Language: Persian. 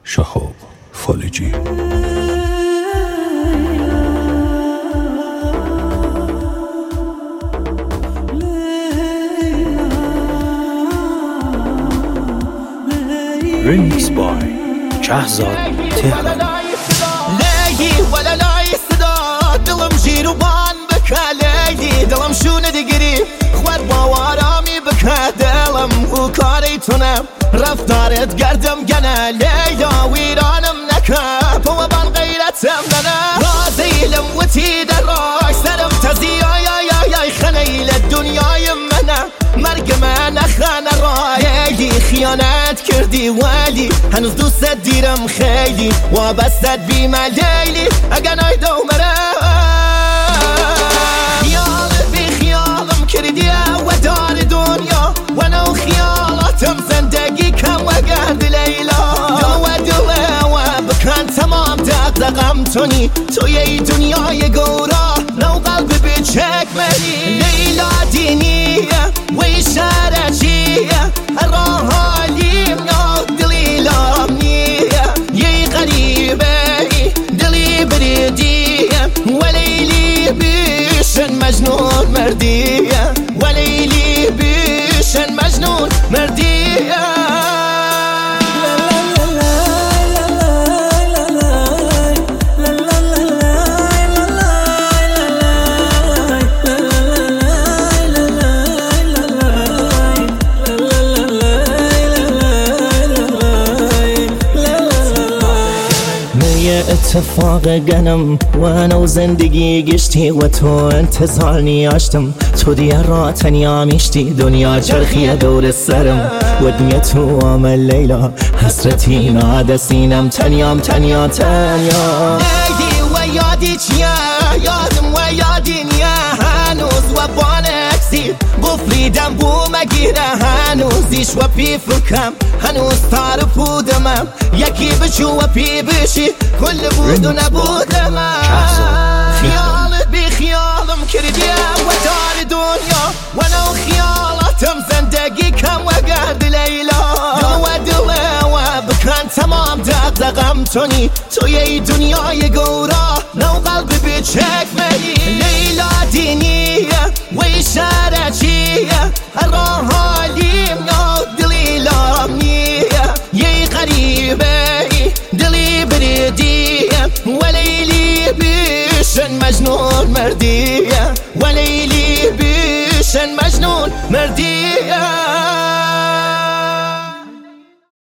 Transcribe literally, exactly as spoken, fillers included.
شهاب فالجی. Remix by شهزاد تهران. لیلی ولا لای صدا دلم جیروبان بکه، لیلی دلم شونه دیگری خوار باوارامی بکه، دلم هو کاری تونم رفتارت گردم گنه، لیلا ویرانم نکه بو بان غیرتم بنه، رازیلم وتی در راک سرم تزی آی آی آی آی خنیل دنیای منه، مرگ من نخانه رایلی خیانت کردی ولی هنوز دوست دیرم خیلی وابستت بیمه لیلی اگه نایدو مره، خیال بی خیالم کردی و دار دنیا و نو خیالاتم زندگی کم و گرد لیلا، دو و دوه و بکن تمام دقدقم تونی توی ای دنیای گورا نو قلب بچک منی، لیلا دینیه و اشارتیه راه حالیم نو دلی لامنیه، یه غریبه دلی بریدیه و لیلی بیشن مجنون مردیه، و لیلی بیشن مجنون مردیه. اتفاق گنم و انا و زندگی گشتی و تو انتظار نیاشتم، تو دیگه را تنیا میشتی دنیا چرخی دور سرم و دنیا تو عمل لیلا حسرتی ناده سینم تنیام تنیا تنیا، لیلی و یادی چیه یادم و یادی نیه هنوز و بانکسی بفریدم بو مگیره هنوزیش و پی فکرم هنوز تار پودمم یکی بچو و پی بشی کل بود و نبودم، خیالت بی خیالم کردی و دار دنیا و نو خیالاتم زندگی کم و گرد لیلا، دو و دوه و بکن تمام دقدقم تونی توی ای دنیای گورا نو قلب بچک منی، لیلا دینیه و اشارتیه راه حالیم نو دلی لامنیه، یه غریبه دلی بریدیه و لیلی بیشن مجنون مردیه، و لیلی بیشن مجنون مردیه.